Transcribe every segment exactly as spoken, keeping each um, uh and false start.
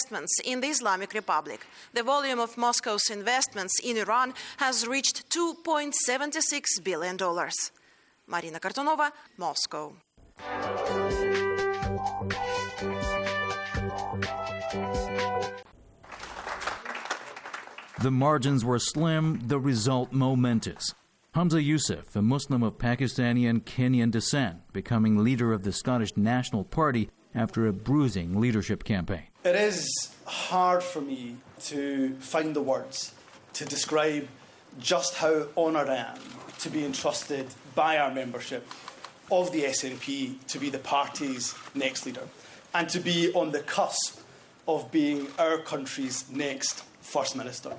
investments in the Islamic Republic. The volume of Moscow's investments in Iran has reached two point seven six billion dollars. Marina Kartonova, Moscow. The margins were slim, the result momentous. Humza Yousaf, a Muslim of Pakistani and Kenyan descent, becoming leader of the Scottish National Party after a bruising leadership campaign. It is hard for me to find the words to describe just how honoured I am to be entrusted by our membership of the S N P to be the party's next leader and to be on the cusp of being our country's next First Minister.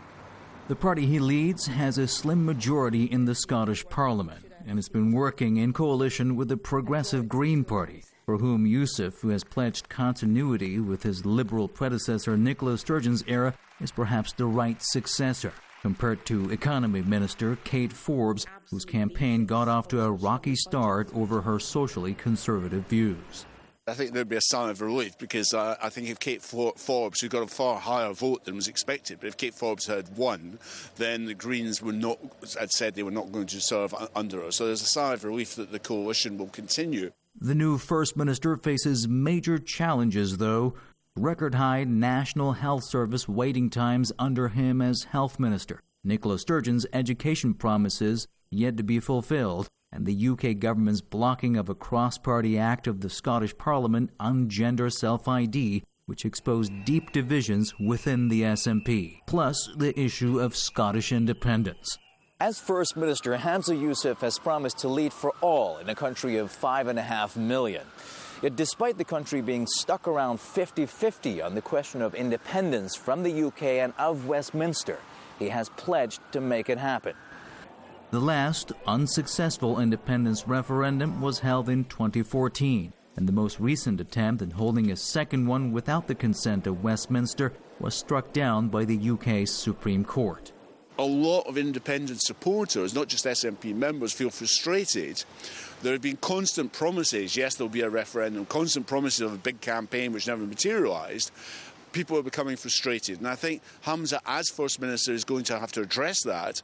The party he leads has a slim majority in the Scottish Parliament and has been working in coalition with the Progressive Green Party, for whom Yousaf, who has pledged continuity with his Liberal predecessor Nicola Sturgeon's era, is perhaps the right successor, compared to Economy Minister Kate Forbes, whose campaign got off to a rocky start over her socially conservative views. I think there'd be a sign of relief because uh, I think if Kate Forbes, who got a far higher vote than was expected, but if Kate Forbes had won, then the Greens were not, had said they were not going to serve under her. So there's a sign of relief that the coalition will continue. The new First Minister faces major challenges, though. Record-high National Health Service waiting times under him as Health Minister. Nicola Sturgeon's education promises yet to be fulfilled, and the U K government's blocking of a cross-party act of the Scottish Parliament on gender self-I D, which exposed deep divisions within the S N P, plus the issue of Scottish independence. As First Minister, Humza Yousaf has promised to lead for all in a country of five and a half million. Yet despite the country being stuck around fifty-fifty on the question of independence from the U K and of Westminster, he has pledged to make it happen. The last unsuccessful independence referendum was held in twenty fourteen, and the most recent attempt at holding a second one without the consent of Westminster was struck down by the U K's Supreme Court. A lot of independent supporters, not just S N P members, feel frustrated. There have been constant promises, yes, there'll be a referendum, constant promises of a big campaign which never materialised. People are becoming frustrated, and I think Humza, as First Minister, is going to have to address that.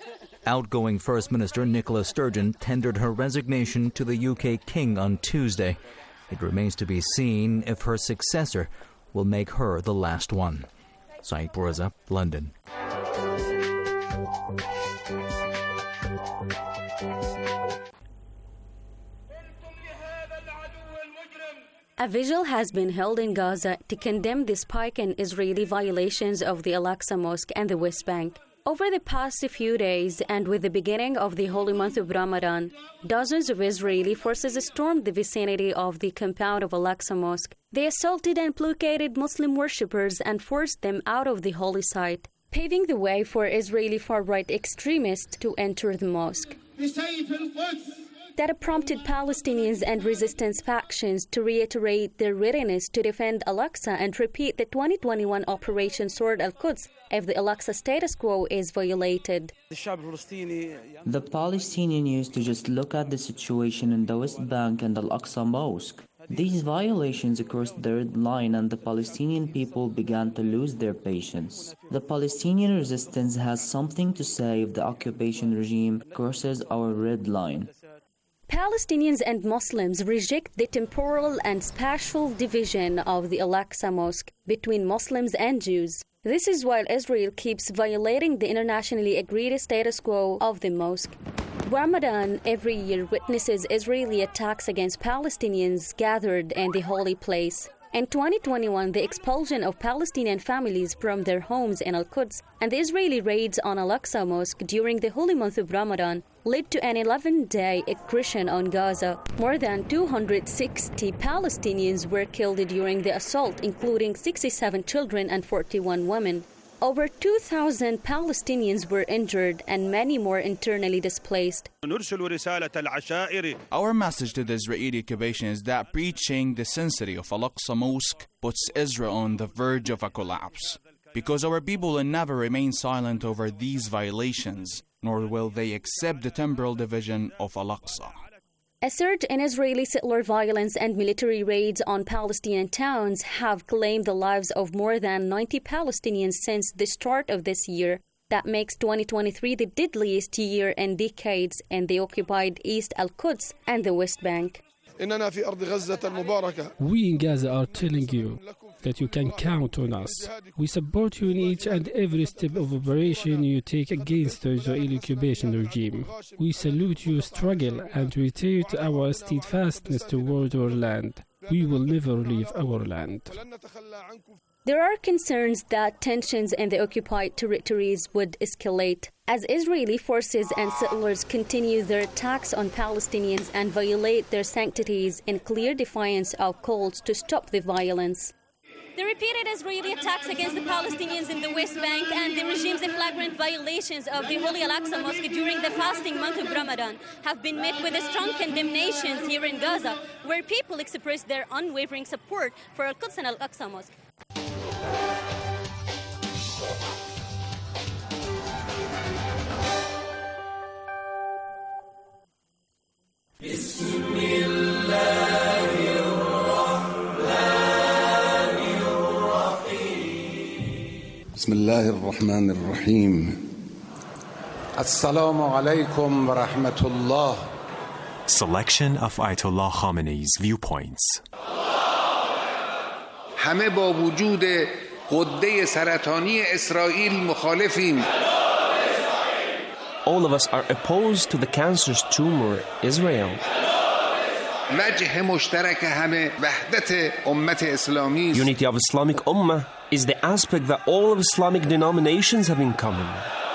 Outgoing First Minister Nicola Sturgeon tendered her resignation to the U K King on Tuesday. It remains to be seen if her successor will make her the last one. Saeed Bourza, London. A vigil has been held in Gaza to condemn the spike in Israeli violations of the Al-Aqsa Mosque and the West Bank. Over the past few days, and with the beginning of the holy month of Ramadan, dozens of Israeli forces stormed the vicinity of the compound of Al-Aqsa Mosque. They assaulted and blockaded Muslim worshippers and forced them out of the holy site, paving the way for Israeli far-right extremists to enter the mosque. That prompted Palestinians and resistance factions to reiterate their readiness to defend Al-Aqsa and repeat the twenty twenty-one Operation Sword al-Quds if the Al-Aqsa status quo is violated. The Palestinians used to just look at the situation in the West Bank and Al-Aqsa Mosque. These violations crossed the red line and the Palestinian people began to lose their patience. The Palestinian resistance has something to say if the occupation regime crosses our red line. Palestinians and Muslims reject the temporal and spatial division of the Al-Aqsa Mosque between Muslims and Jews. This is while Israel keeps violating the internationally agreed status quo of the mosque. Ramadan every year witnesses Israeli attacks against Palestinians gathered in the holy place. In twenty twenty-one, the expulsion of Palestinian families from their homes in Al-Quds and the Israeli raids on Al-Aqsa Mosque during the holy month of Ramadan led to an eleven-day aggression on Gaza. More than two hundred sixty Palestinians were killed during the assault, including sixty-seven children and forty-one women. Over two thousand Palestinians were injured and many more internally displaced. Our message to the Israeli occupation is that breaching the sanctity of Al-Aqsa Mosque puts Israel on the verge of a collapse. Because our people will never remain silent over these violations, nor will they accept the temporal division of Al-Aqsa. A surge in Israeli settler violence and military raids on Palestinian towns have claimed the lives of more than ninety Palestinians since the start of this year. That makes twenty twenty-three the deadliest year in decades in the occupied East Al-Quds and the West Bank. We in Gaza are telling you that you can count on us. We support you in each and every step of operation you take against the Israeli occupation regime. We salute your struggle and reiterate our steadfastness toward our land. We will never leave our land. There are concerns that tensions in the occupied territories would escalate as Israeli forces and settlers continue their attacks on Palestinians and violate their sanctities in clear defiance of calls to stop the violence. The repeated Israeli attacks against the Palestinians in the West Bank and the regime's flagrant violations of the Holy Al-Aqsa Mosque during the fasting month of Ramadan have been met with strong condemnations here in Gaza, where people express their unwavering support for Al-Quds and Al-Aqsa Mosque. بسم الله الرحمن الرحيم السلام عليكم ورحمة الله. Selection of Ayatollah Khamenei's viewpoints. همه با وجود غده سرطانی اسرائیل مخالفیم. All of us are opposed to the cancerous tumor Israel. وجه مشترک همه وحدت امت اسلامی. Unity of Islamic Ummah is the aspect that all of Islamic denominations have in common.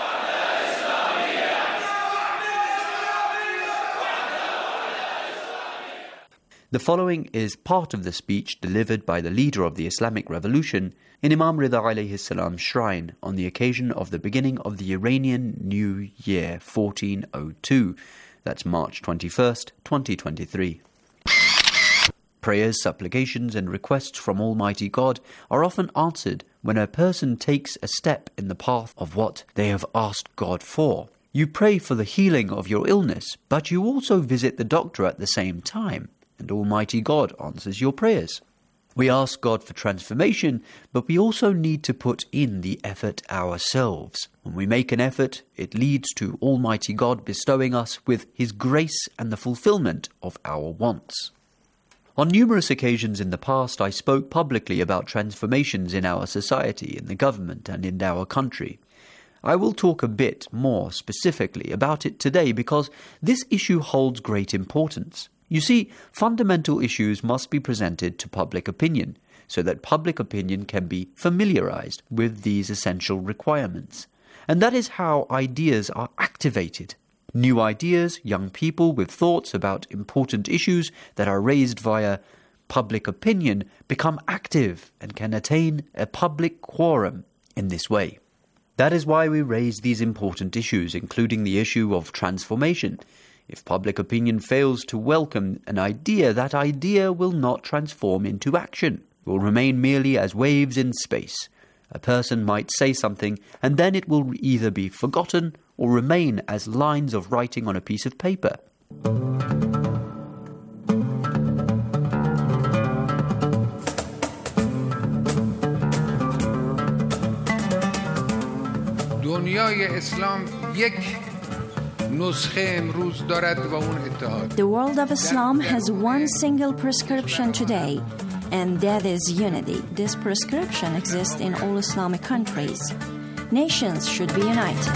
The following is part of the speech delivered by the leader of the Islamic Revolution in Imam Rida alayhi salam's shrine on the occasion of the beginning of the Iranian New Year fourteen oh two. That's March twenty-first, twenty twenty-three. Prayers, supplications and requests from Almighty God are often answered when a person takes a step in the path of what they have asked God for. You pray for the healing of your illness, but you also visit the doctor at the same time, and Almighty God answers your prayers. We ask God for transformation, but we also need to put in the effort ourselves. When we make an effort, it leads to Almighty God bestowing us with His grace and the fulfillment of our wants. On numerous occasions in the past, I spoke publicly about transformations in our society, in the government and in our country. I will talk a bit more specifically about it today because this issue holds great importance. You see, fundamental issues must be presented to public opinion so that public opinion can be familiarized with these essential requirements. And that is how ideas are activated. New ideas, young people with thoughts about important issues that are raised via public opinion become active and can attain a public quorum in this way. That is why we raise these important issues, including the issue of transformation. If public opinion fails to welcome an idea, that idea will not transform into action. It will remain merely as waves in space. A person might say something, and then it will either be forgotten or remain as lines of writing on a piece of paper. دنیای اسلام یک نسخه امروز دارد و اون اتحاد. The world of Islam has one single prescription today, and that is unity. This prescription exists in all Islamic countries. Nations should be united.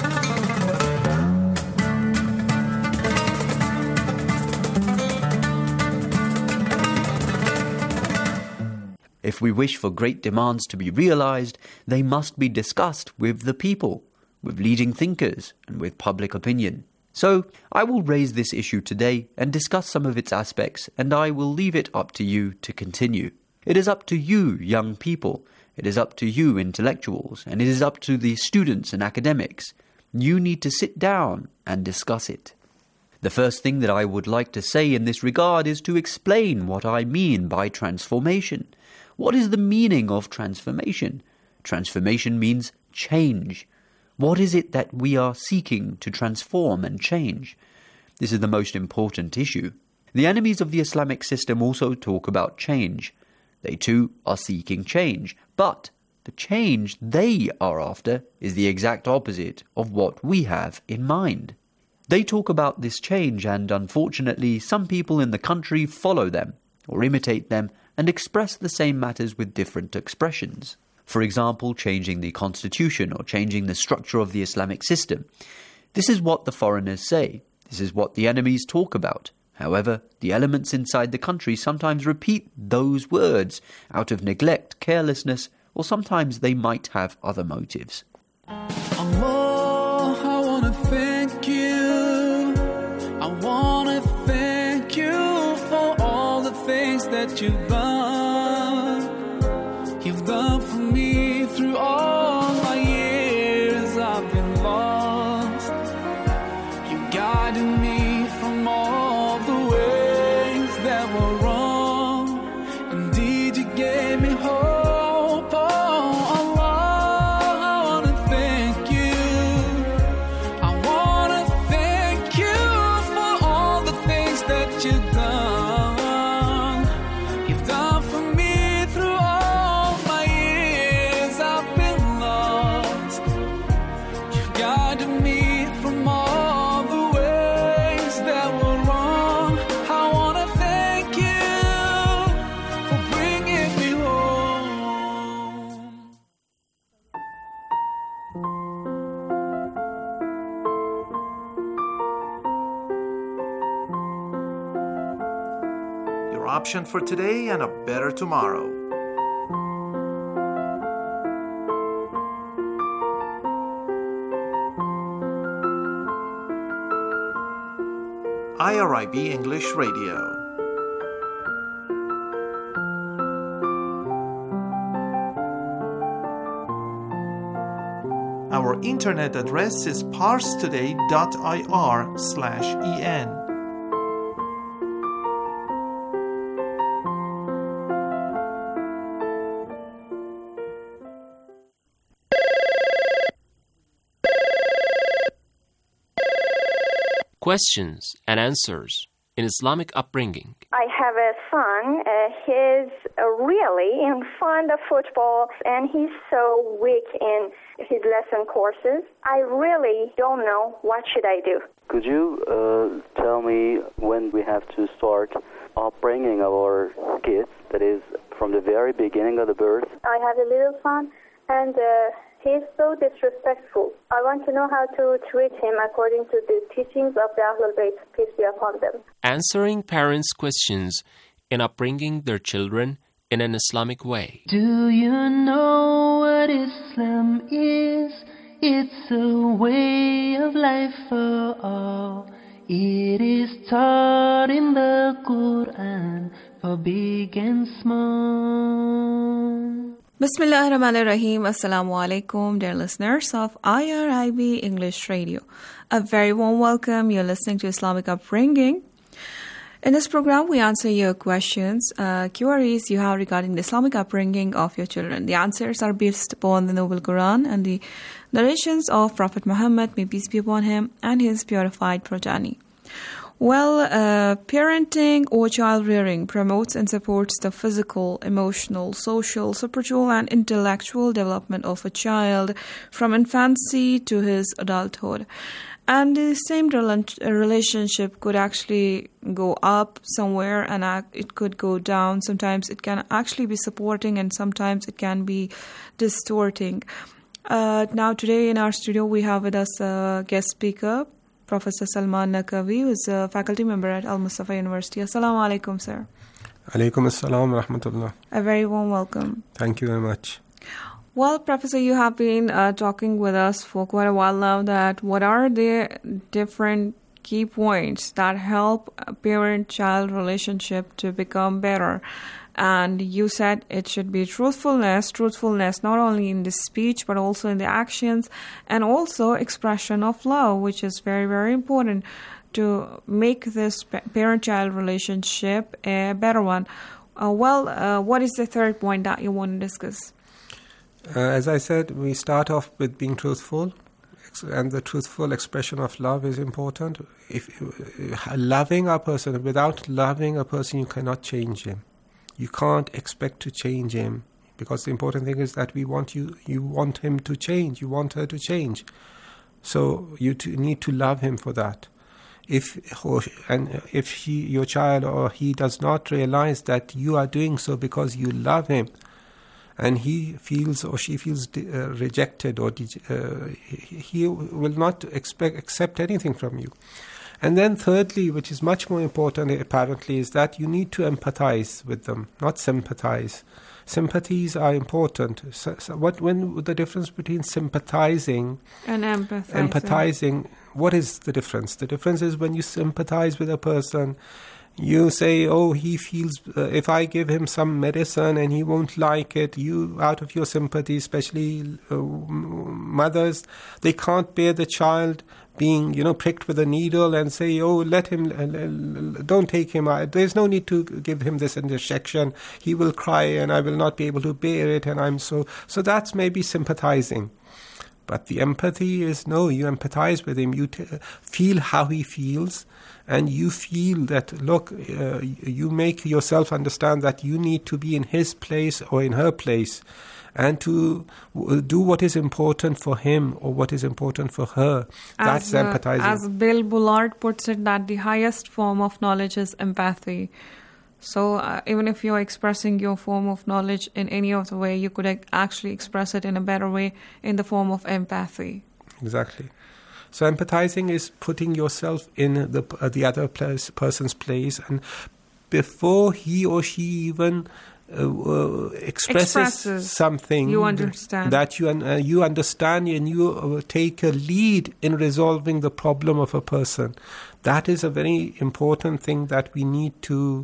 If we wish for great demands to be realized, they must be discussed with the people, with leading thinkers, and with public opinion. So, I will raise this issue today and discuss some of its aspects, and I will leave it up to you to continue. It is up to you, young people. It is up to you, intellectuals, and it is up to the students and academics. You need to sit down and discuss it. The first thing that I would like to say in this regard is to explain what I mean by transformation. What is the meaning of transformation? Transformation means change. What is it that we are seeking to transform and change? This is the most important issue. The enemies of the Islamic system also talk about change. They too are seeking change, but the change they are after is the exact opposite of what we have in mind. They talk about this change, and unfortunately some people in the country follow them or imitate them and express the same matters with different expressions. For example, changing the constitution or changing the structure of the Islamic system. This is what the foreigners say. This is what the enemies talk about. However, the elements inside the country sometimes repeat those words out of neglect, carelessness, or sometimes they might have other motives. Allah, I want to thank you. I want to thank you for all the things that you've done. You've done for me through all my years I've been lost. You guided me from all the ways that were wrong. Indeed, you gave me hope. Option for today and a better tomorrow. I R I B English Radio. Our internet address is parstoday dot I R slash E N. Questions and answers in Islamic upbringing. I have a son. Uh, he's uh, really in fond of football, and he's so weak in his lesson courses. I really don't know what should I do. Could you uh, tell me when we have to start upbringing our kids, that is, from the very beginning of the birth? I have a little son, and uh, he's so disrespectful. I want to know how to treat him according to the teachings of the Ahlul Bayt, peace be upon them. Answering parents' questions in upbringing their children in an Islamic way. Do you know what Islam is? It's a way of life for all. It is taught in the Quran for big and small. Bismillah ar-Rahman ar-Rahim. Assalamu alaikum, dear listeners of I R I B English Radio. A very warm welcome. You're listening to Islamic Upbringing. In this program, we answer your questions, uh, queries you have regarding the Islamic upbringing of your children. The answers are based upon the Noble Quran and the narrations of Prophet Muhammad, may peace be upon him, and his purified progeny. Well, uh, parenting or child rearing promotes and supports the physical, emotional, social, spiritual, and intellectual development of a child from infancy to his adulthood. And the same relationship could actually go up somewhere and it could go down. Sometimes it can actually be supporting and sometimes it can be distorting. Uh, now today in our studio we have with us a guest speaker, Professor Salman Naqvi, who is a faculty member at Al Mustafa University. Assalamu alaikum, sir. Alaikum assalam wa rahmatullah. A very warm welcome. Thank you very much. Well, Professor, you have been uh, talking with us for quite a while now that what are the different key points that help a parent-child relationship to become better. And you said it should be truthfulness, truthfulness not only in the speech but also in the actions, and also expression of love, which is very, very important to make this parent-child relationship a better one. Uh, well, uh, what is the third point that you want to discuss? Uh, as I said, we start off with being truthful, and the truthful expression of love is important. If uh, loving a person, without loving a person, you cannot change him. You can't expect to change him, because the important thing is that we want you. You want him to change. You want her to change. So you to, need to love him for that. If or, and if he, your child or he does not realize that you are doing so because you love him, and he feels or she feels uh, rejected, or de- uh, he will not expect accept anything from you. And then thirdly, which is much more important apparently, is that you need to empathize with them, not sympathize. Sympathies are important. So, so what when the difference between sympathizing and empathizing? Empathizing, what is the difference? The difference is when you sympathize with a person, you say, oh, he feels, uh, if I give him some medicine and he won't like it, you, out of your sympathy, especially uh, mothers, they can't bear the child being, you know, pricked with a needle and say, oh, let him, uh, don't take him out. There's no need to give him this injection. He will cry and I will not be able to bear it. And I'm so, so that's maybe sympathizing. But the empathy is, no, you empathize with him. You t- feel how he feels. And you feel that, look, uh, you make yourself understand that you need to be in his place or in her place, and to w- do what is important for him or what is important for her. That's as, uh, empathizing. As Bill Bullard puts it, that the highest form of knowledge is empathy. So uh, even if you're expressing your form of knowledge in any other way, you could ac- actually express it in a better way in the form of empathy. Exactly. So empathizing is putting yourself in the uh, the other place, person's place, and before he or she even uh, uh, expresses, expresses something, you understand that you uh, you understand and you uh, take a lead in resolving the problem of a person. That is a very important thing that we need to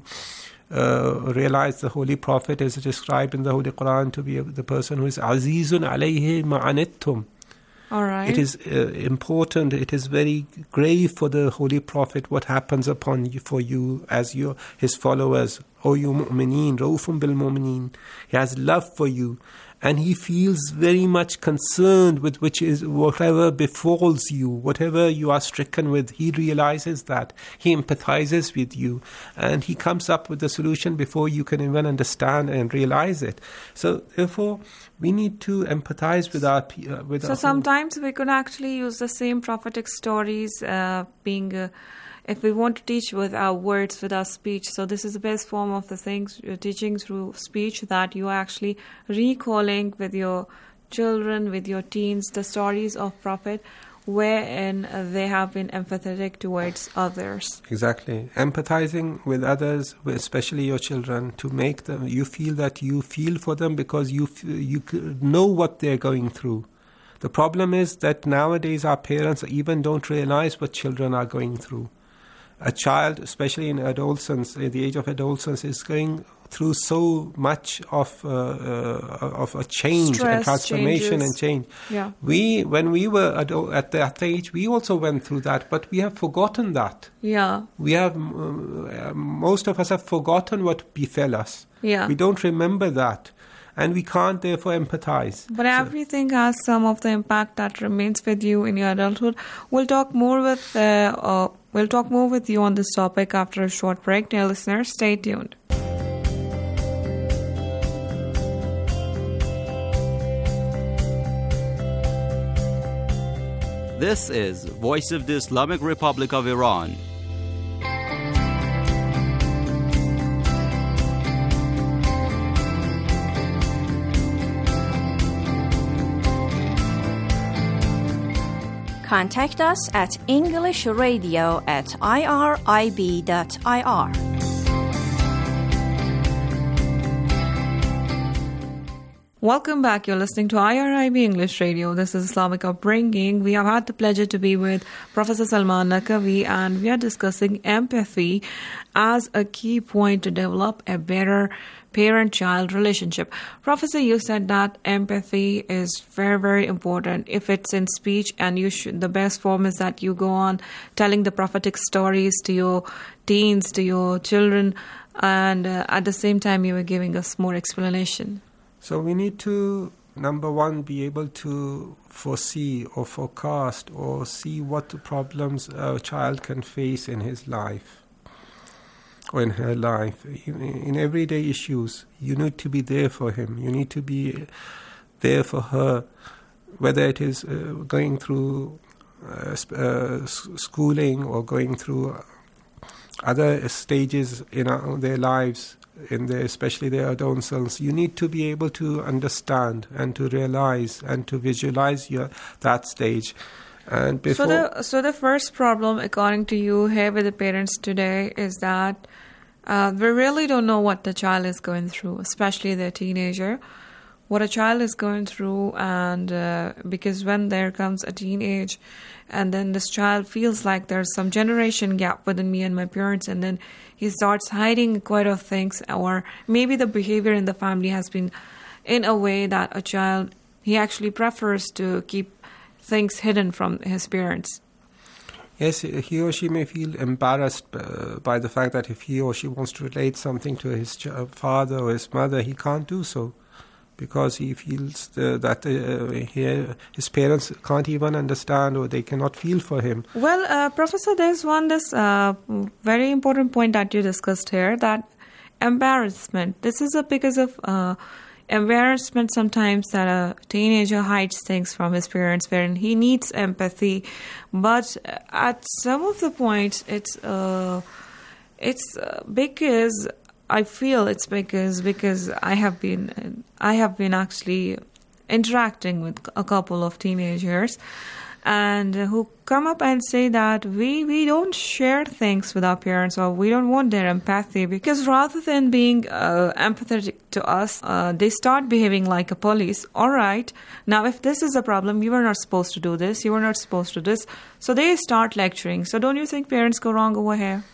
uh, realize. The Holy Prophet is described in the Holy Quran to be the person who is Azizun alayhi ma'anittum. All right. It is uh, important, it is very grave for the Holy Prophet what happens upon you, for you as your his followers. O you mu'mineen, raufun bil mu'mineen. He has love for you. And he feels very much concerned with which is whatever befalls you, whatever you are stricken with. He realizes that. He empathizes with you. And he comes up with a solution before you can even understand and realize it. So therefore, we need to empathize with our... Uh, with so our sometimes we could actually use the same prophetic stories uh, being... Uh, if we want to teach with our words, with our speech. So this is the best form of the things, uh, teaching through speech, that you are actually recalling with your children, with your teens, the stories of Prophet, wherein uh, they have been empathetic towards others. Exactly. Empathizing with others, especially your children, to make them, you feel that you feel for them because you f- you know what they're going through. The problem is that nowadays our parents even don't realize what children are going through. A child, especially in adolescence, at the age of adolescence, is going through so much of uh, uh, of a change Stress, and transformation changes. and change. Yeah. We, when we were ado- at that age, we also went through that, but we have forgotten that. Yeah. We have, uh, most of us have forgotten what befell us. Yeah. We don't remember that. And we can't therefore empathize. But so. Everything has some of the impact that remains with you in your adulthood. We'll talk more with uh, uh, we'll talk more with you on this topic after a short break. Dear listeners, stay tuned. This is Voice of the Islamic Republic of Iran. Contact us at English Radio at I R I B dot I R. Welcome back. You're listening to I R I B English Radio. This is Islamic Upbringing. We have had the pleasure to be with Professor Salman Naqvi, and we are discussing empathy as a key point to develop a better parent-child relationship. Professor, you said that empathy is very, very important. If it's in speech, and you should, the best form is that you go on telling the prophetic stories to your teens, to your children, and uh, at the same time you were giving us more explanation. So we need to number one, be able to foresee or forecast or see what the problems a child can face in his life or in her life. In, in everyday issues, you need to be there for him. You need to be there for her, whether it is uh, going through uh, uh, schooling or going through other stages in our, their lives, in their, especially their adolescence. You need to be able to understand and to realize and to visualize your, that stage. And before so the so the first problem, according to you, here with the parents today is that uh, we really don't know what the child is going through, especially the teenager. What a child is going through, and uh, because when there comes a teenage, and then this child feels like there's some generation gap within me and my parents, and then he starts hiding quite a things, or maybe the behavior in the family has been in a way that a child, he actually prefers to keep things hidden from his parents. Yes, he or she may feel embarrassed uh, by the fact that if he or she wants to relate something to his ch- father or his mother, he can't do so, because he feels uh, that uh, he, his parents can't even understand, or they cannot feel for him. Well, uh, Professor, there's one this uh, very important point that you discussed here, that embarrassment. This is a, because of uh, embarrassment sometimes that a teenager hides things from his parents, wherein he needs empathy. But at some of the points, it's uh, it's uh, because I feel it's because because I have been I have been actually interacting with a couple of teenagers, and who come up and say that we, we don't share things with our parents, or we don't want their empathy, because rather than being uh, empathetic to us, uh, they start behaving like a police. All right, now if this is a problem, you were not supposed to do this, you were not supposed to do this. So they start lecturing. So don't you think parents go wrong over here?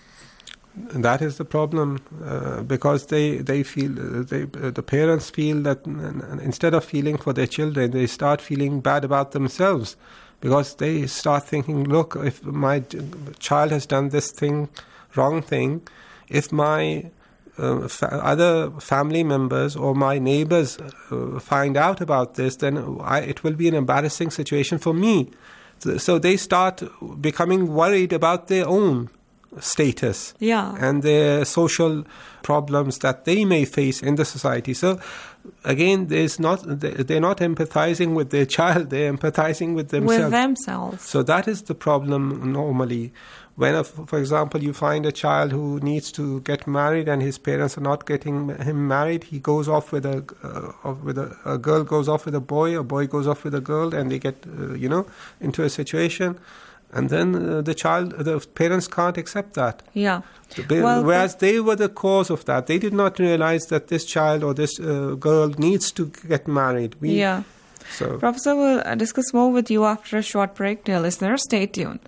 That is the problem, uh, because they they feel uh, they uh, the parents feel that uh, instead of feeling for their children, they start feeling bad about themselves, because they start thinking, look, if my child has done this thing, wrong thing, if my uh, fa- other family members or my neighbors uh, find out about this, then I, it will be an embarrassing situation for me. So, so they start becoming worried about their own status, yeah, and the social problems that they may face in the society. So again, there's not they're not empathizing with their child, they're empathizing with themselves. With themselves. So that is the problem normally. When, a, for example, you find a child who needs to get married and his parents are not getting him married, he goes off with a uh, with a, a girl goes off with a boy, a boy goes off with a girl, and they get uh, you know into a situation. And then uh, the child, the parents can't accept that. Yeah. Well, whereas they were the cause of that. They did not realize that this child or this uh, girl needs to get married. We, yeah. So, Professor, we'll uh, discuss more with you after a short break. Dear listeners, stay tuned.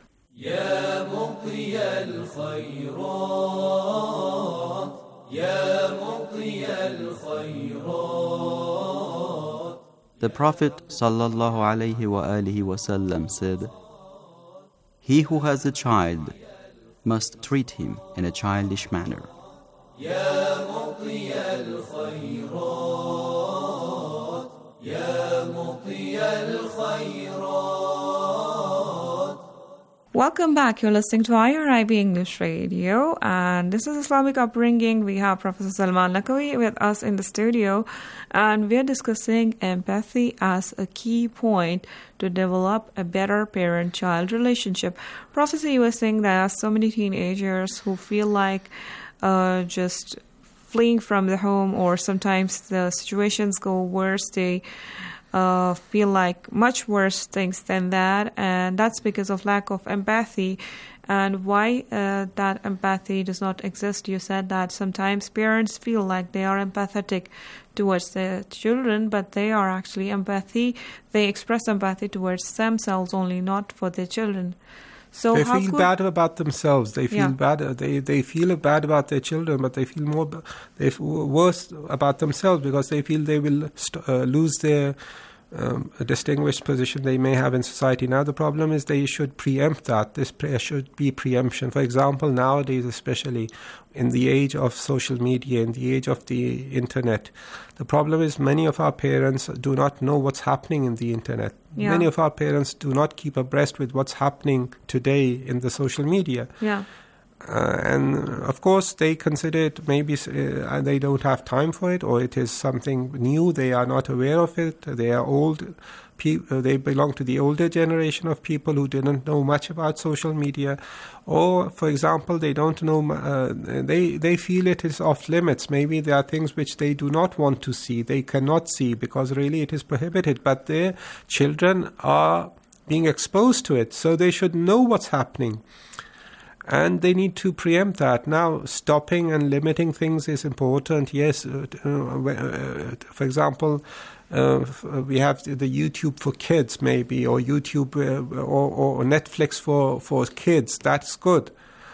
يا مقضي الخيرات يا مقضي الخيرات. The Prophet sallallahu alaihi wa alihi wasallam said, "He who has a child must treat him in a childish manner." يا مقضي الخيرات يا مقضي الخيرات. Welcome back. You're listening to I R I B English Radio, and this is Islamic Upbringing. We have Professor Salman Lakawi with us in the studio, and we're discussing empathy as a key point to develop a better parent-child relationship. Professor, you were saying there are so many teenagers who feel like uh, just fleeing from the home, or sometimes the situations go worse. They Uh, feel like much worse things than that, and that's because of lack of empathy. And why uh, that empathy does not exist, you said that sometimes parents feel like they are empathetic towards their children, but they are actually empathy, they express empathy towards themselves only, not for their children. So they how feel could, bad about themselves. They feel yeah. bad. They they feel bad about their children, but they feel more. They feel worse about themselves because they feel they will st- uh, lose their um, a distinguished position they may have in society. Now the problem is they should preempt that. This pre- should be preemption. For example, nowadays, especially in the age of social media, in the age of the internet, the problem is many of our parents do not know what's happening in the internet. Yeah. Many of our parents do not keep abreast with what's happening today in the social media. Yeah. Uh, and of course, they consider it maybe uh, they don't have time for it, or it is something new. They are not aware of it. They are old. Pe- uh, they belong to the older generation of people who didn't know much about social media, or, for example, they don't know. Uh, they they feel it is off limits. Maybe there are things which they do not want to see. They cannot see because really it is prohibited. But their children are being exposed to it, so they should know what's happening. And they need to preempt that. Now, stopping and limiting things is important. Yes, uh, uh, for example, uh, we have the YouTube for kids, maybe, or YouTube uh, or, or Netflix for, for kids. That's good.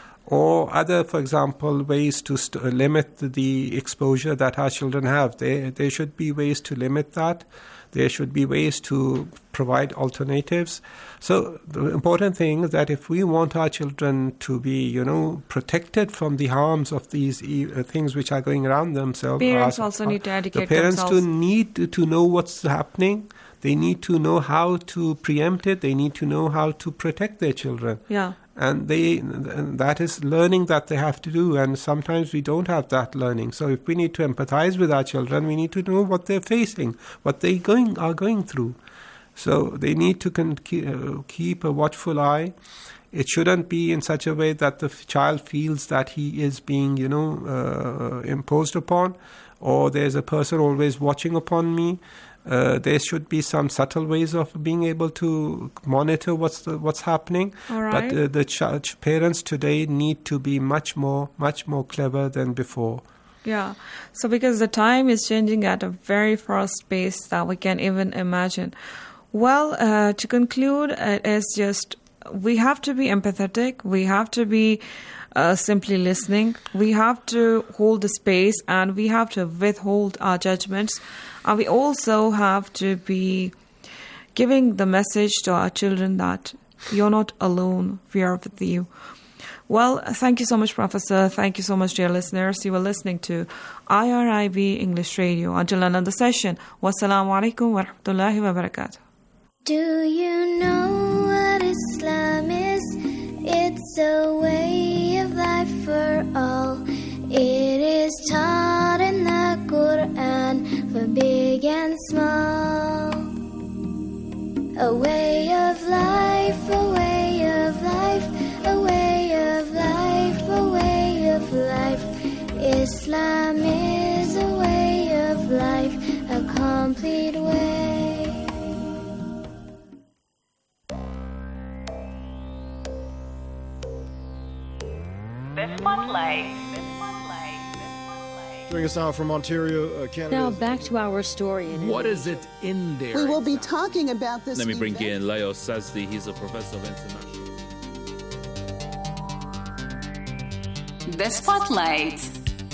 Or other, for example, ways to st- limit the exposure that our children have. There, there should be ways to limit that. There should be ways to provide alternatives. So the important thing is that if we want our children to be, you know, protected from the harms of these e- uh, things which are going around themselves, parents our, also need to educate the parents themselves. to need to, to know what's happening. They need to know how to preempt it. They need to know how to protect their children. Yeah. And they and that is learning that they have to do. And sometimes we don't have that learning. So if we need to empathize with our children, we need to know what they're facing, what they going are going through. So they need to con- keep a watchful eye. It shouldn't be in such a way that the child feels that he is being, you know, uh, imposed upon, or there's a person always watching upon me. Uh, there should be some subtle ways of being able to monitor what's the, what's happening. All right. But uh, the ch- parents today need to be much more, much more clever than before. Yeah. So because the time is changing at a very fast pace that we can even imagine. Well, uh, to conclude, it is just we have to be empathetic. We have to be uh, simply listening. We have to hold the space, and we have to withhold our judgments. And we also have to be giving the message to our children that you're not alone, we are with you. Well, thank you so much, Professor. Thank you so much, dear listeners. You were listening to I R I B English Radio. Until another session, wassalamu alaikum wa rahmatullahi wa barakatuh. Do you know what Islam is? It's a way of life for all. It is taught in the Quran for big and small. A way of life, a way of life, a way of life, a way of life. Islam is a way of life, a complete way. The Spotlight. Joining us now from Ontario, uh, Canada. Now back to our story. In what is it in there? We will be talking about this. Let me bring event. in Leo Sazdi. He's a professor of international. The Spotlight.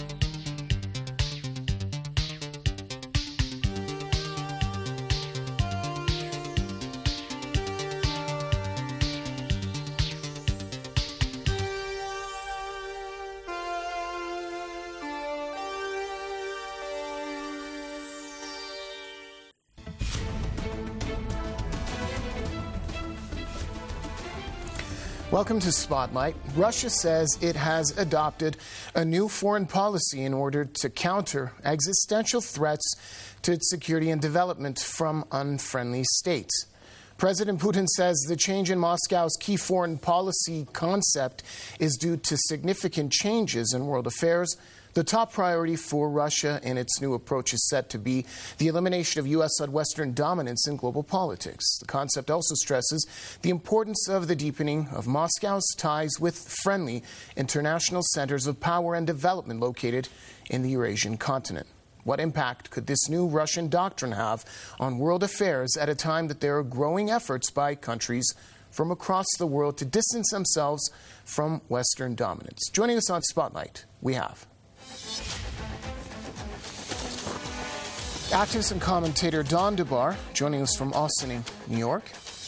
Welcome to Spotlight. Russia says it has adopted a new foreign policy in order to counter existential threats to its security and development from unfriendly states. President Putin says the change in Moscow's key foreign policy concept is due to significant changes in world affairs. The top priority for Russia in its new approach is set to be the elimination of U S led Western dominance in global politics. The concept also stresses the importance of the deepening of Moscow's ties with friendly international centers of power and development located in the Eurasian continent. What impact could this new Russian doctrine have on world affairs at a time that there are growing efforts by countries from across the world to distance themselves from Western dominance? Joining us on Spotlight, we have Activist and commentator Don DeBar joining us from Ossining, New York.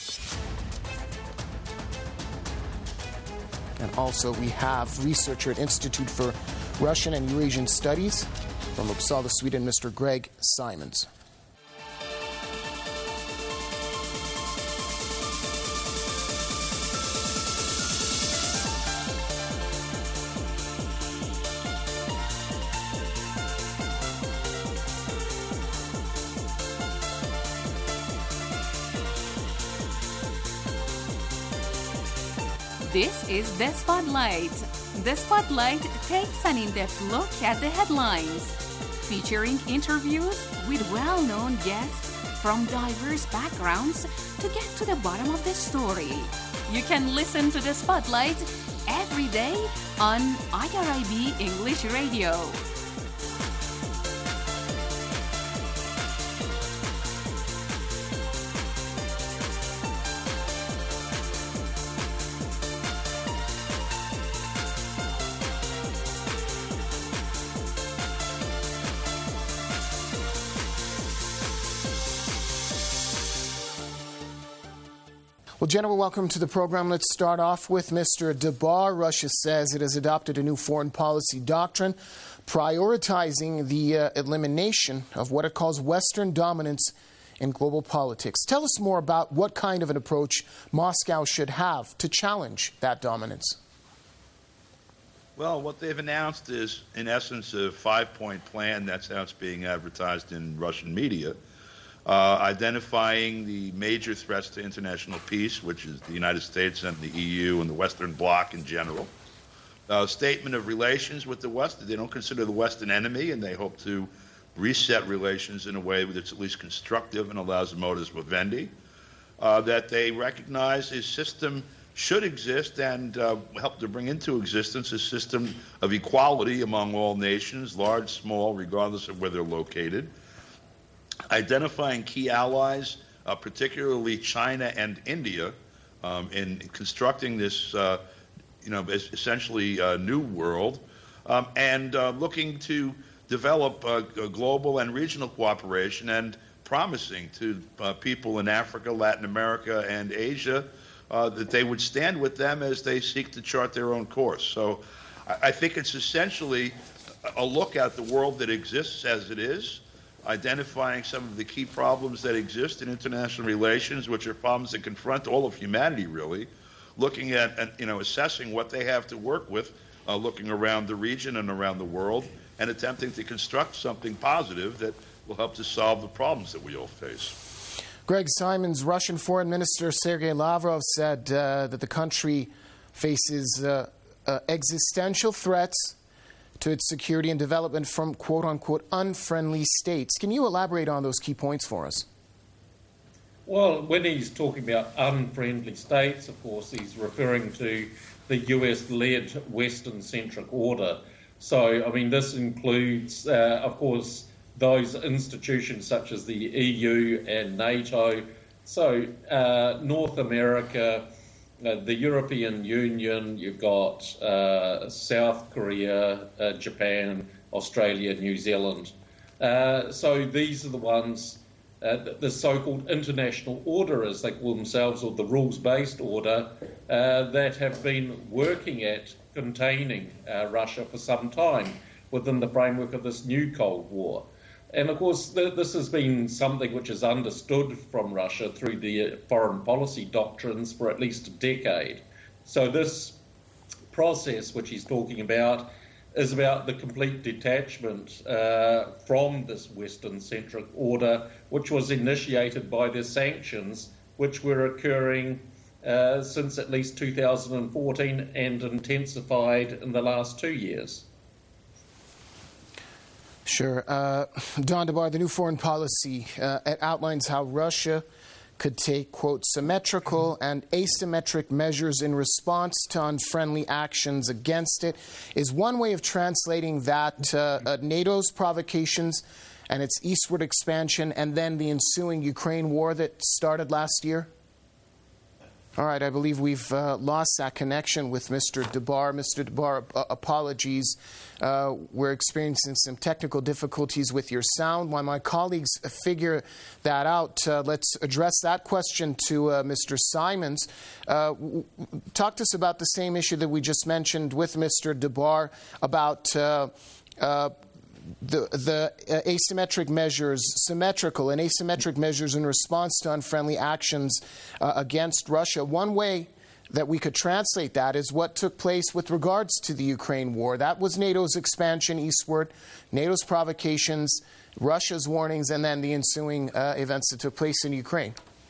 And also we have researcher at Institute for Russian and Eurasian Studies from Uppsala, Sweden, Mister Greg Simons. This is The Spotlight. The Spotlight takes an in-depth look at the headlines, featuring interviews with well-known guests from diverse backgrounds to get to the bottom of the story. You can listen to The Spotlight every day on I R I B English Radio. Well, General, welcome to the program. Let's start off with Mister DeBar. Russia says it has adopted a new foreign policy doctrine, prioritizing the uh, elimination of what it calls Western dominance in global politics. Tell us more about what kind of an approach Moscow should have to challenge that dominance. Well, what they've announced is, in essence, a five-point plan. That's how it's being advertised in Russian media. Uh, identifying the major threats to international peace, which is the United States and the E U and the Western Bloc in general. A uh, statement of relations with the West. They don't consider the West an enemy, and they hope to reset relations in a way that's at least constructive and allows the modus vivendi. Uh, that they recognize a system should exist and uh, help to bring into existence a system of equality among all nations, large, small, regardless of where they're located. Identifying key allies, uh, particularly China and India, um, in constructing this, uh, you know, essentially uh, new world, um, and uh, looking to develop uh, global and regional cooperation, and promising to uh, people in Africa, Latin America, and Asia uh, that they would stand with them as they seek to chart their own course. So, I, I think it's essentially a look at the world that exists as it is, identifying some of the key problems that exist in international relations, which are problems that confront all of humanity, really, looking at, at you know, assessing what they have to work with, uh, looking around the region and around the world, and attempting to construct something positive that will help to solve the problems that we all face. Greg Simons, Russian Foreign Minister Sergei Lavrov said uh, that the country faces uh, uh, existential threats to its security and development from quote-unquote unfriendly states. Can you elaborate on those key points for us? Well, when he's talking about unfriendly states, of course, he's referring to the U S-led Western-centric order. So, I mean, this includes, uh, of course, those institutions such as the E U and NATO. So, uh, North America, Uh, the European Union, you've got uh, South Korea, uh, Japan, Australia, New Zealand. Uh, so these are the ones, uh, the, the so-called international order, as they call themselves, or the rules-based order, uh, that have been working at containing uh, Russia for some time within the framework of this new Cold War. And of course, th- this has been something which is understood from Russia through the foreign policy doctrines for at least a decade. So this process which he's talking about is about the complete detachment uh, from this Western-centric order, which was initiated by the sanctions which were occurring uh, since at least two thousand fourteen and intensified in the last two years. Sure. Uh, Don DeBar, the new foreign policy, uh, it outlines how Russia could take, quote, symmetrical and asymmetric measures in response to unfriendly actions against it. Is one way of translating that uh, uh, NATO's provocations and its eastward expansion and then the ensuing Ukraine war that started last year? All right, I believe we've uh, lost that connection with Mister DeBar. Mister DeBar, uh, apologies. Uh, we're experiencing some technical difficulties with your sound. While my colleagues figure that out, uh, let's address that question to uh, Mister Simons. Uh, w- talk to us about the same issue that we just mentioned with Mister DeBar about uh, uh, the, the uh, asymmetric measures, symmetrical and asymmetric measures in response to unfriendly actions uh, against Russia. One way that we could translate that is what took place with regards to the Ukraine war. That was NATO's expansion eastward, NATO's provocations, Russia's warnings, and then the ensuing uh, events that took place in Ukraine.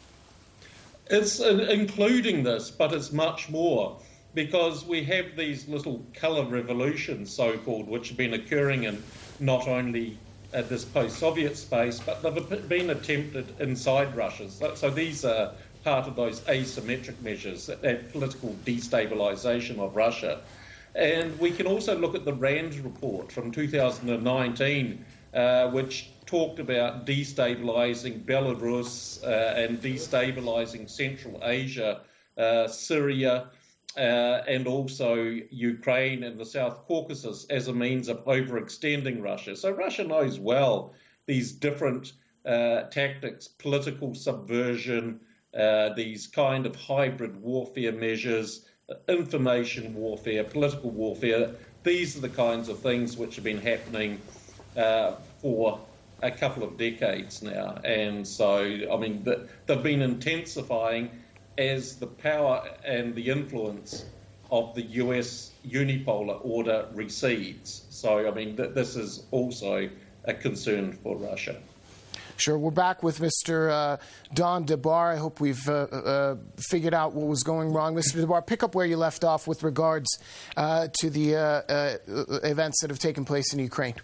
It's uh, including this, but it's much more, because we have these little colour revolutions, so-called, which have been occurring in not only at this post-Soviet space, but they've been attempted inside Russia. So, so these are part of those asymmetric measures, that, that political destabilisation of Russia. And we can also look at the RAND report from two thousand nineteen, uh, which talked about destabilising Belarus uh, and destabilising Central Asia, uh, Syria, Uh, and also Ukraine and the South Caucasus as a means of overextending Russia. So Russia knows well these different uh, tactics, political subversion, uh, these kind of hybrid warfare measures, uh, information warfare, political warfare. These are the kinds of things which have been happening uh, for a couple of decades now. And so, I mean, the, they've been intensifying as the power and the influence of the U S unipolar order recedes. So, I mean, th- this is also a concern for Russia. Sure. We're back with Mister Uh, Don DeBar. I hope we've uh, uh, figured out what was going wrong. Mister DeBar, pick up where you left off with regards uh, to the uh, uh, events that have taken place in Ukraine.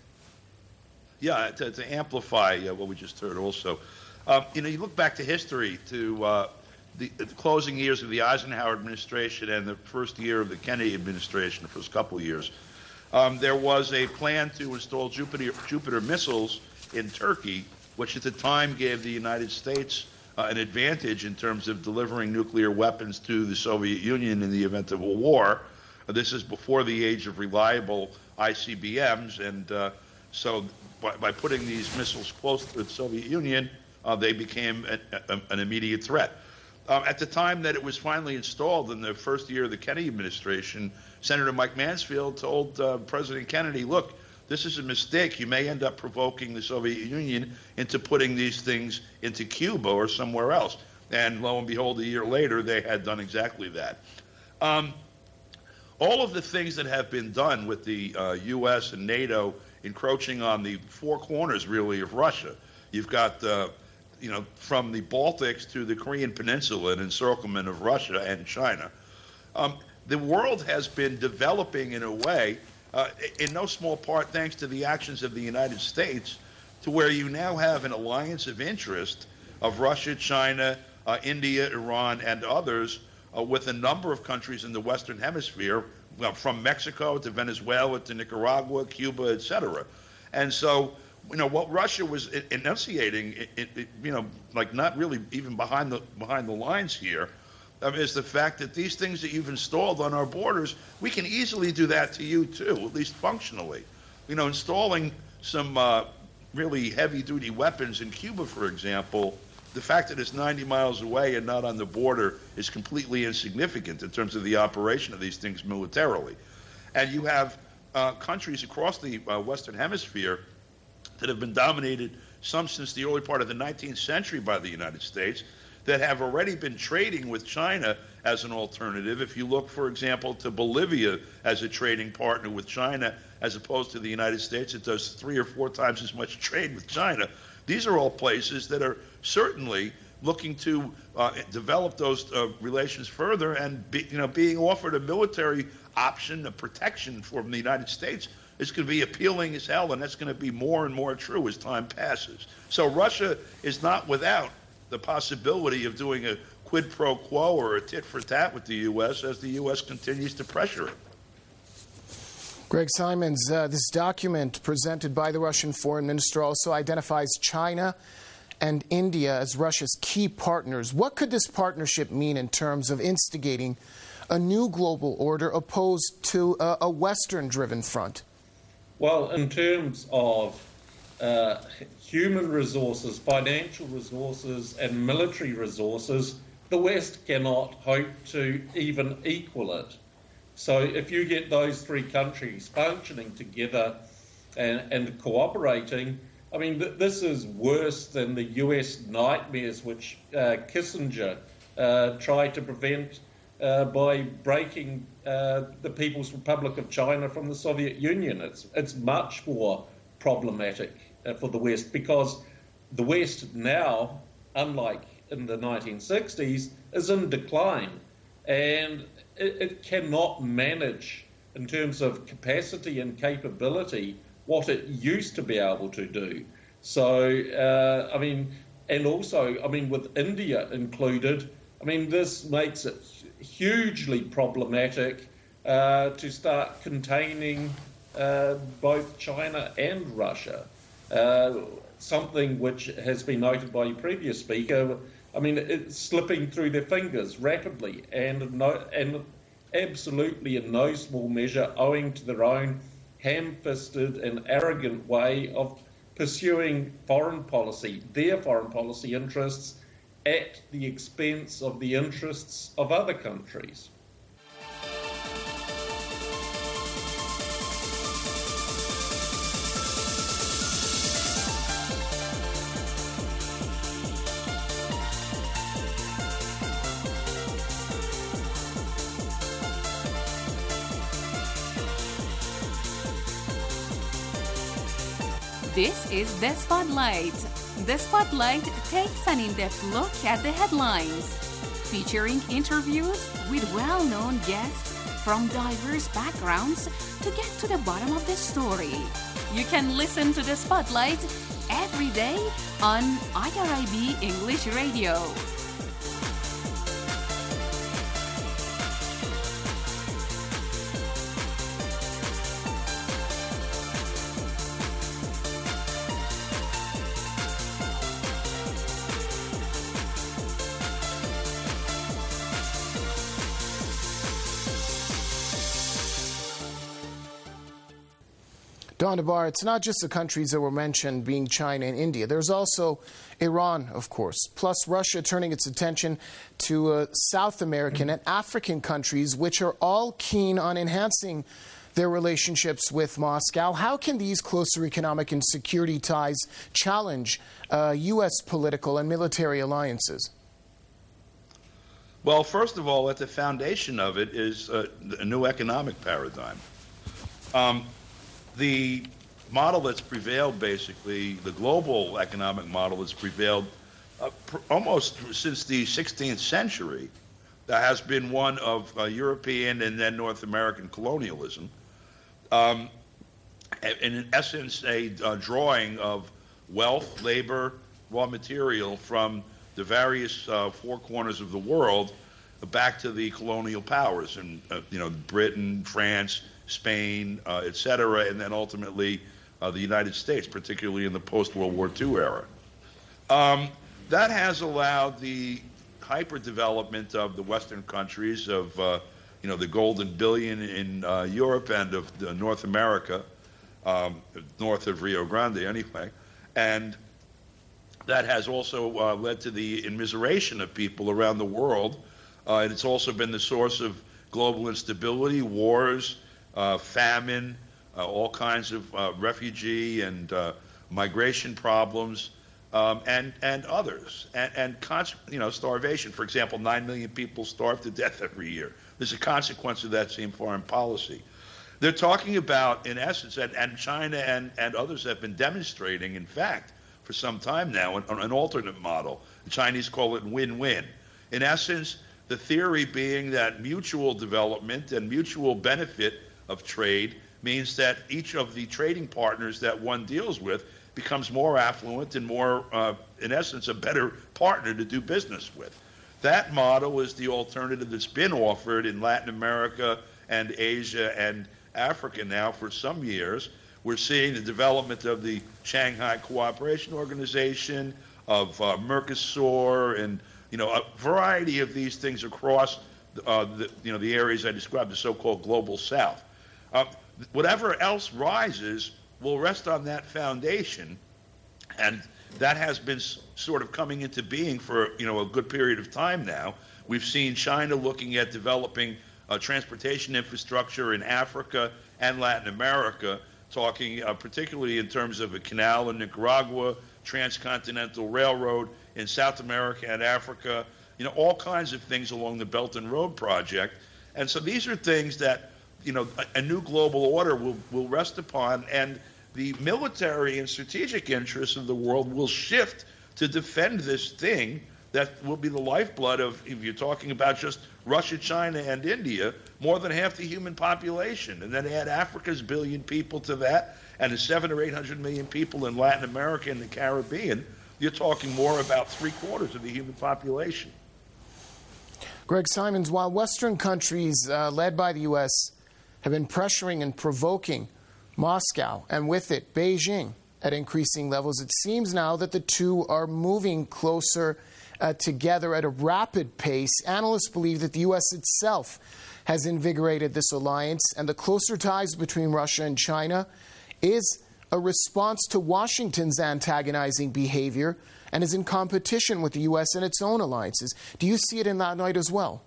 Yeah, to, to amplify uh, what we just heard also. Uh, you know, you look back to history, to uh, the, the closing years of the Eisenhower administration and the first year of the Kennedy administration, the first couple of years. Um, there was a plan to install Jupiter, Jupiter missiles in Turkey, which at the time gave the United States uh, an advantage in terms of delivering nuclear weapons to the Soviet Union in the event of a war. Uh, this is before the age of reliable I C B Ms, and uh, so by, by putting these missiles close to the Soviet Union, uh, they became a, a, an immediate threat. Um, at the time that it was finally installed in the first year of the Kennedy administration, Senator Mike Mansfield told uh, President Kennedy, look, this is a mistake. You may end up provoking the Soviet Union into putting these things into Cuba or somewhere else. And lo and behold, a year later, they had done exactly that. Um, all of the things that have been done with the uh, U S and NATO encroaching on the four corners, really, of Russia. You've got, uh, you know, from the Baltics to the Korean Peninsula, an encirclement of Russia and China. Um, the world has been developing in a way, uh, in no small part thanks to the actions of the United States, to where you now have an alliance of interest of Russia, China, uh, India, Iran, and others, uh, with a number of countries in the Western Hemisphere, well, from Mexico to Venezuela to Nicaragua, Cuba, et cetera. And so, you know, what Russia was enunciating, it, it, it, you know, like not really even behind the behind the lines here, um, is the fact that these things that you've installed on our borders, we can easily do that to you too, at least functionally. You know, installing some uh, really heavy-duty weapons in Cuba, for example, the fact that it's ninety miles away and not on the border is completely insignificant in terms of the operation of these things militarily. And you have uh, countries across the uh, Western Hemisphere that have been dominated, some since the early part of the nineteenth century, by the United States, that have already been trading with China as an alternative. If you look, for example, to Bolivia as a trading partner with China, as opposed to the United States, it does three or four times as much trade with China. These are all places that are certainly looking to uh, develop those uh, relations further, and be, you know, being offered a military option, a protection from the United States, is going to be appealing as hell, and that's going to be more and more true as time passes. So Russia is not without the possibility of doing a quid pro quo or a tit for tat with the U S as the U S continues to pressure it. Greg Simons, uh, this document presented by the Russian foreign minister also identifies China and India as Russia's key partners. What could this partnership mean in terms of instigating a new global order opposed to a, a Western-driven front? Well, in terms of uh, human resources, financial resources, and military resources, the West cannot hope to even equal it. So if you get those three countries functioning together and, and cooperating, I mean, th- this is worse than the U S nightmares which uh, Kissinger uh, tried to prevent uh, by breaking uh, the People's Republic of China from the Soviet Union. It's, it's much more problematic uh, for the West, because the West now, unlike in the nineteen sixties, is in decline, and it, it cannot manage in terms of capacity and capability what it used to be able to do. So, uh, I mean, and also, I mean, with India included, I mean, this makes it hugely problematic uh, to start containing uh, both China and Russia. Uh, something which has been noted by your previous speaker, I mean, it's slipping through their fingers rapidly, and no, and absolutely in no small measure owing to their own ham-fisted and arrogant way of pursuing foreign policy, their foreign policy interests, at the expense of the interests of other countries. This is The Spotlight. The Spotlight takes an in-depth look at the headlines, featuring interviews with well-known guests from diverse backgrounds to get to the bottom of the story. You can listen to The Spotlight every day on I R I B English Radio. Don DeBar, it's not just the countries that were mentioned being China and India. There's also Iran, of course, plus Russia turning its attention to uh, South American and African countries, which are all keen on enhancing their relationships with Moscow. How can these closer economic and security ties challenge uh, U S political and military alliances? Well, first of all, at the foundation of it is uh, a new economic paradigm. Um, The model that's prevailed, basically, the global economic model that's prevailed uh, pr- almost since the sixteenth century, that has been one of uh, European and then North American colonialism. Um, and in essence, a uh, drawing of wealth, labor, raw material from the various uh, four corners of the world back to the colonial powers, and uh, you know, Britain, France, Spain, uh, et cetera, and then ultimately uh, the United States, particularly in the post-World War Two era. Um, that has allowed the hyper-development of the Western countries, of uh, you know, the golden billion in uh, Europe and of the North America, um, north of Rio Grande anyway, and that has also uh, led to the immiseration of people around the world, uh, and it's also been the source of global instability, wars, Uh, famine, uh, all kinds of uh, refugee and uh, migration problems, um, and and others, and, and con- you know, starvation. For example, nine million people starve to death every year. There's a consequence of that same foreign policy. They're talking about, in essence, and, and China and, and others have been demonstrating, in fact, for some time now, an, an alternate model. The Chinese call it win-win. In essence, the theory being that mutual development and mutual benefit of trade means that each of the trading partners that one deals with becomes more affluent and more, uh, in essence, a better partner to do business with. That model is the alternative that's been offered in Latin America and Asia and Africa now for some years. We're seeing the development of the Shanghai Cooperation Organization, of uh, Mercosur, and you know a variety of these things across uh, the you know the areas I described, the so-called global South. Uh, whatever else rises will rest on that foundation, and that has been s- sort of coming into being for you know a good period of time now. We've seen China looking at developing uh, transportation infrastructure in Africa and Latin America, talking uh, particularly in terms of a canal in Nicaragua, transcontinental railroad in South America and Africa, you know, all kinds of things along the Belt and Road Project. And so these are things that, you know, a, a new global order will, will rest upon, and the military and strategic interests of the world will shift to defend this thing that will be the lifeblood of, if you're talking about just Russia, China, and India, more than half the human population. And then add Africa's billion people to that, and the seven or eight hundred million people in Latin America and the Caribbean, you're talking more about three quarters of the human population. Greg Simons, while Western countries uh, led by the U S have been pressuring and provoking Moscow, and with it Beijing, at increasing levels, it seems now that the two are moving closer uh, together at a rapid pace. Analysts believe that the U S itself has invigorated this alliance, and the closer ties between Russia and China is a response to Washington's antagonizing behavior and is in competition with the U S and its own alliances. Do you see it in that light as well?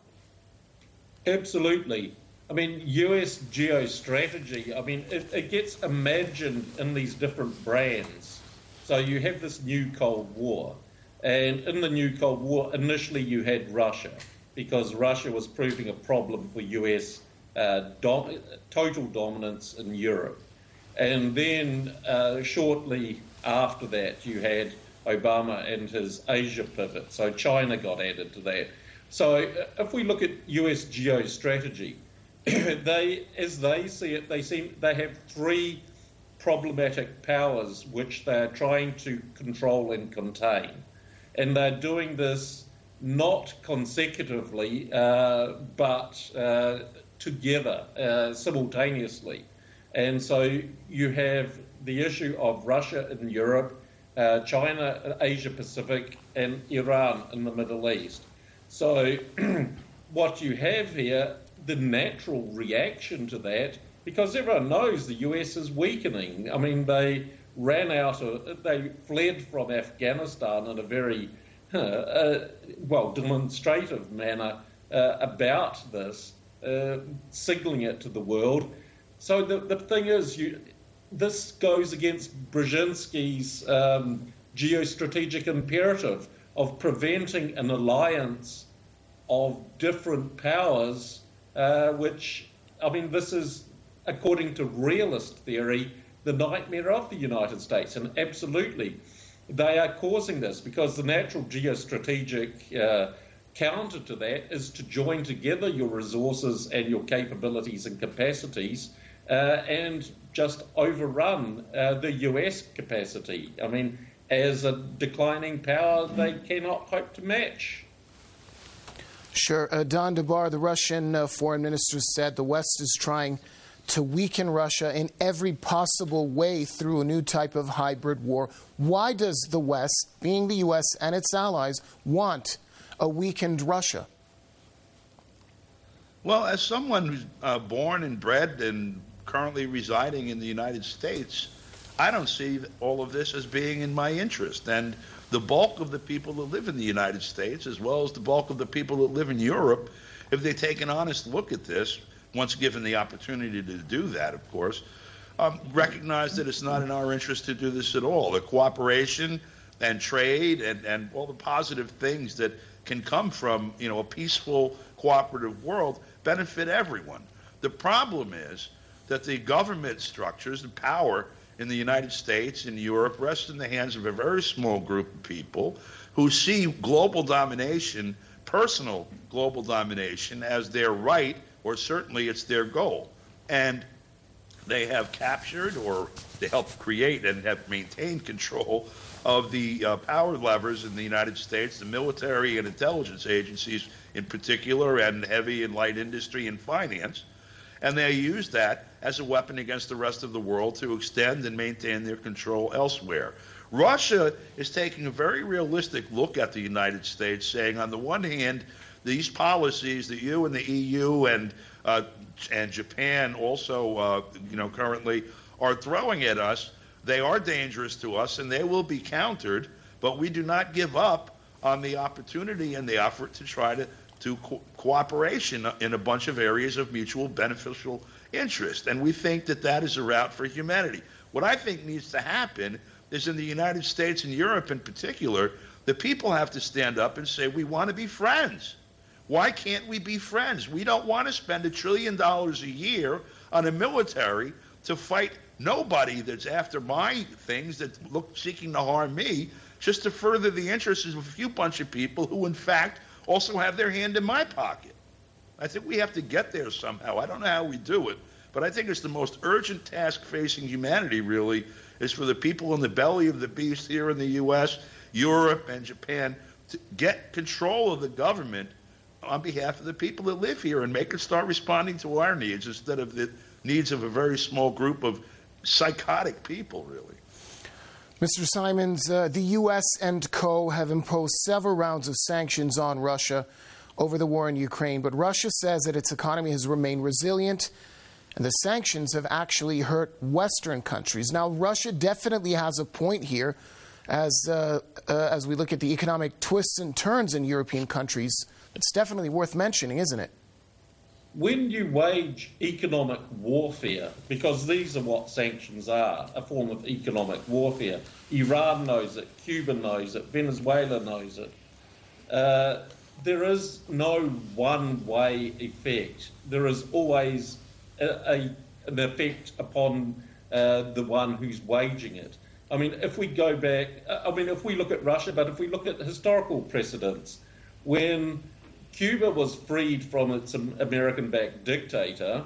Absolutely. I mean, U S geostrategy, I mean, it, it gets imagined in these different brands. So you have this new Cold War, and in the new Cold War, initially you had Russia, because Russia was proving a problem for U S uh, dom- total dominance in Europe. And then uh, shortly after that, you had Obama and his Asia pivot. So China got added to that. So if we look at U S geostrategy, they, as they see it, they seem they have three problematic powers which they're trying to control and contain, and they're doing this not consecutively, uh, but uh, together, uh, simultaneously. And so you have the issue of Russia in Europe, uh, China, Asia Pacific, and Iran in the Middle East. So what you have here, the natural reaction to that, because everyone knows the U S is weakening. I mean, they ran out of, they fled from Afghanistan in a very, uh, uh, well, demonstrative manner uh, about this, uh, signaling it to the world. So the, the thing is, you, this goes against Brzezinski's um, geostrategic imperative of preventing an alliance of different powers, uh, which, I mean, this is, according to realist theory, the nightmare of the United States. And absolutely, they are causing this, because the natural geostrategic uh, counter to that is to join together your resources and your capabilities and capacities uh, and just overrun uh, the U S capacity. I mean, as a declining power, they cannot hope to match. Sure. Uh, Don DeBar, the Russian uh, foreign minister, said the West is trying to weaken Russia in every possible way through a new type of hybrid war. Why does the West, being the U S and its allies, want a weakened Russia? Well, as someone who's uh, born and bred and currently residing in the United States, I don't see all of this as being in my interest. And the bulk of the people that live in the United States, as well as the bulk of the people that live in Europe, if they take an honest look at this, once given the opportunity to do that, of course, um, recognize that it's not in our interest to do this at all. The cooperation and trade and, and all the positive things that can come from, you know, a peaceful, cooperative world benefit everyone. The problem is that the government structures and power in the United States and Europe rest in the hands of a very small group of people who see global domination, personal global domination, as their right, or certainly it's their goal. And they have captured, or they helped create and have maintained control of the uh, power levers in the United States, the military and intelligence agencies in particular, and heavy and light industry and finance. And they use that as a weapon against the rest of the world to extend and maintain their control elsewhere. Russia is taking a very realistic look at the United States, saying, on the one hand, these policies that you and the E U and uh, and Japan also, uh, you know, currently are throwing at us, they are dangerous to us, and they will be countered. But we do not give up on the opportunity and the effort to try to to co- cooperation in a bunch of areas of mutual beneficial interest. And we think that that is a route for humanity. What I think needs to happen is, in the United States and Europe in particular, the people have to stand up and say, we want to be friends. Why can't we be friends? We don't want to spend a trillion dollars a year on a military to fight nobody that's after my things, that look seeking to harm me, just to further the interests of a few bunch of people who, in fact, also have their hand in my pocket. I think we have to get there somehow. I don't know how we do it, but I think it's the most urgent task facing humanity, really, is for the people in the belly of the beast here in the U S, Europe, and Japan to get control of the government on behalf of the people that live here and make it start responding to our needs instead of the needs of a very small group of psychotic people, really. Mister Simons, uh, the U S and co. have imposed several rounds of sanctions on Russia over the war in Ukraine, but Russia says that its economy has remained resilient, and the sanctions have actually hurt Western countries. Now, Russia definitely has a point here as, uh, uh, as we look at the economic twists and turns in European countries. It's definitely worth mentioning, isn't it? When you wage economic warfare, because these are what sanctions are, a form of economic warfare, Iran knows it, Cuba knows it, Venezuela knows it, uh, there is no one-way effect. There is always a, a, an effect upon uh, the one who's waging it. I mean, if we go back, I mean, if we look at Russia, but if we look at historical precedents, when Cuba was freed from its American-backed dictator,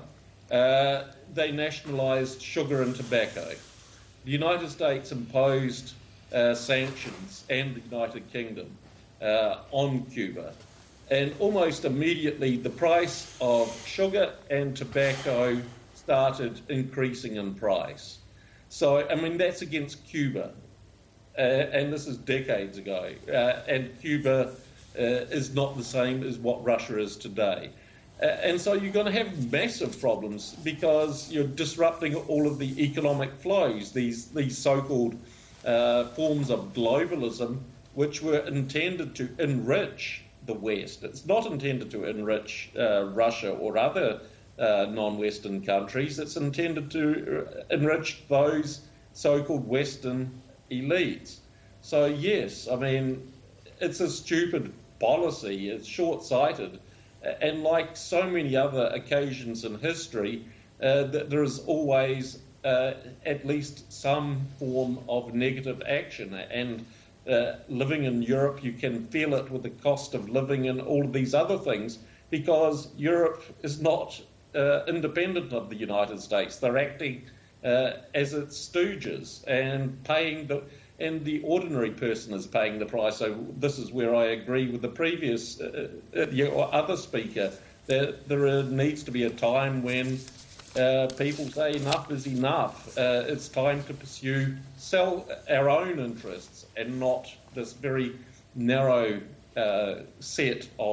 uh, they nationalized sugar and tobacco. The United States imposed uh, sanctions, and the United Kingdom, uh, on Cuba. And almost immediately, the price of sugar and tobacco started increasing in price. So, I mean, that's against Cuba. Uh, and this is decades ago. Uh, and Cuba uh, is not the same as what Russia is today. Uh, and so you're going to have massive problems because you're disrupting all of the economic flows, these, these so-called uh, forms of globalism, which were intended to enrich the West. It's not intended to enrich uh, Russia or other uh, non-Western countries. It's intended to enrich those so-called Western elites. So, yes, I mean, it's a stupid policy. It's short-sighted. And like so many other occasions in history, uh, there is always uh, at least some form of negative action. And uh, living in Europe, you can feel it with the cost of living and all of these other things, because Europe is not uh, independent of the United States. They're acting uh, as its stooges and paying the... And the ordinary person is paying the price. So this is where I agree with the previous uh, uh, or other speaker. There, there needs to be a time when uh, people say enough is enough. Uh, it's time to pursue sell our own interests and not this very narrow uh, set of